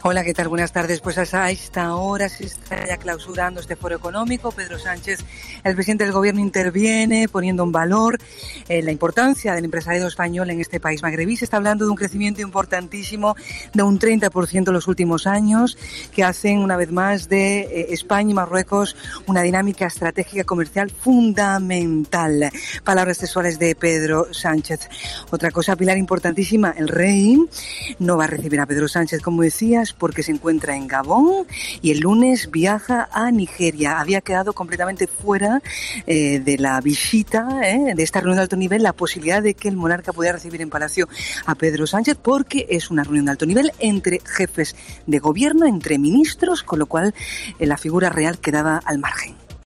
Hola, ¿qué tal? Buenas tardes. Pues a esta hora se está ya clausurando este foro económico. Pedro Sánchez, el presidente del gobierno, interviene poniendo en valor la importancia del empresariado español en este país magrebí. Se está hablando de un crecimiento importantísimo de un 30% en los últimos años, que hacen una vez más de España y Marruecos una dinámica estratégica comercial fundamental. Palabras textuales de Pedro Sánchez. Otra cosa, Pilar, importantísima, el rey no va a recibir a Pedro Sánchez, como decías, porque se encuentra en Gabón y el lunes viaja a Nigeria. Había quedado completamente fuera de la visita, de esta reunión de alto nivel, la posibilidad de que el monarca pudiera recibir en Palacio a Pedro Sánchez, porque es una reunión de alto nivel entre jefes de gobierno, entre ministros, con lo cual la figura real quedaba al margen.